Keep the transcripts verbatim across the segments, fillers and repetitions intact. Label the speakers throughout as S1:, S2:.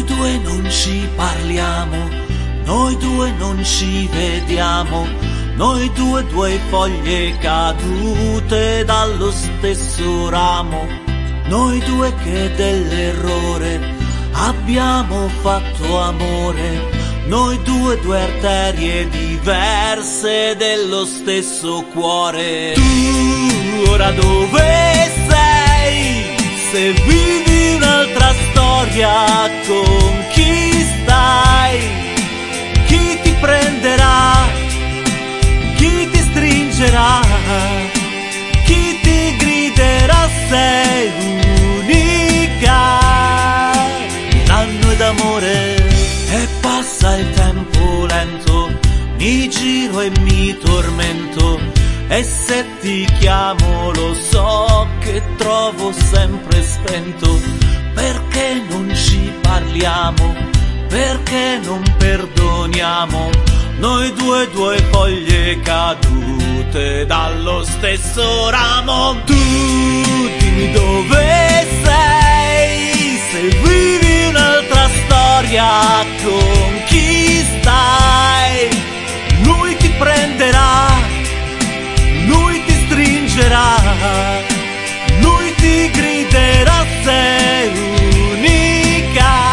S1: due non ci parliamo, noi due non ci vediamo, noi due due foglie cadute dallo stesso ramo, noi due che dell'errore abbiamo fatto amore, noi due due arterie diverse dello stesso cuore. Tu ora dove sei? Se vivi un'altra storia, con chi stai? Chi ti prenderà? Chi ti stringerà? Chi ti griderà sei unica? L'anno è d'amore e passa il tempo lento, mi giro e mi tormento, e se ti chiamo lo so che trovo sempre spento. Perché non ci parliamo? Perché non perdoniamo? Noi due due foglie cadute dallo stesso ramo. Tu dimmi dove sei? Se vivi un'altra storia, con chi stai? Lui ti prenderà, lui ti stringerà, lui ti griderà sei unica.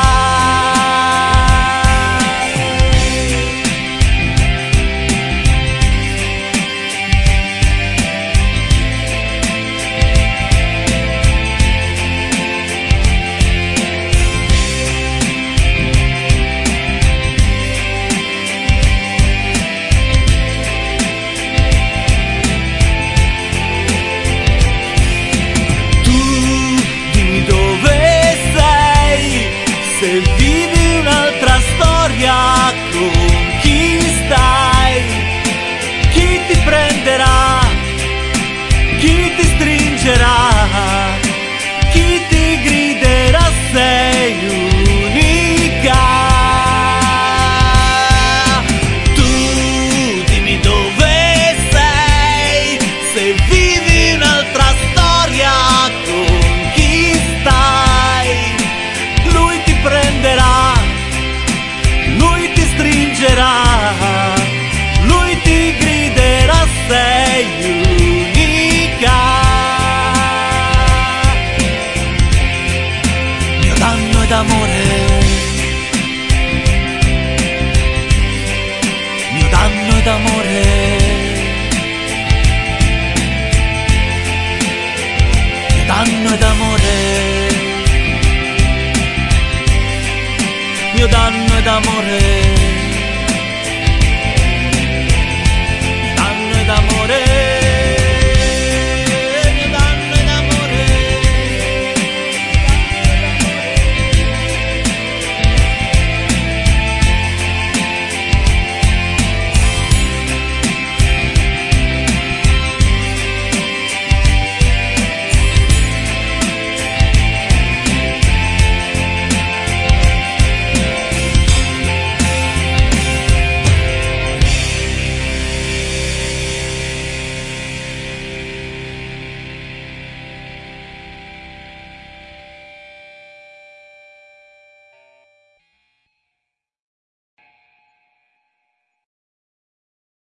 S1: Se vivi un'altra storia, con chi stai? Chi ti prenderà? Chi ti stringerà? Chi ti griderà sei unica? Tu dimmi dove sei? Se vivi un'altra storia, con chi stai? Lui ti prenderà, lui ti stringerà, lui ti griderà sei unica. Mio danno ed amore, mio danno ed amore, mio danno ed amore, mio danno ed amore.